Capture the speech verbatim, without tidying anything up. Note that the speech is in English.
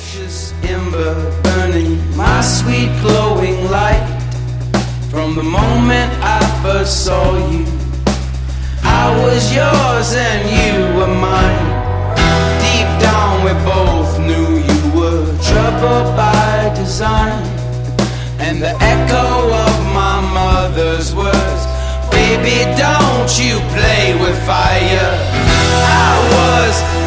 precious ember burning my sweet glowing light. From the moment I first saw you, I was yours and you were mine. Deep down we both knew you were trouble by design. And the echo of my mother's words, baby, don't you play with fire. I was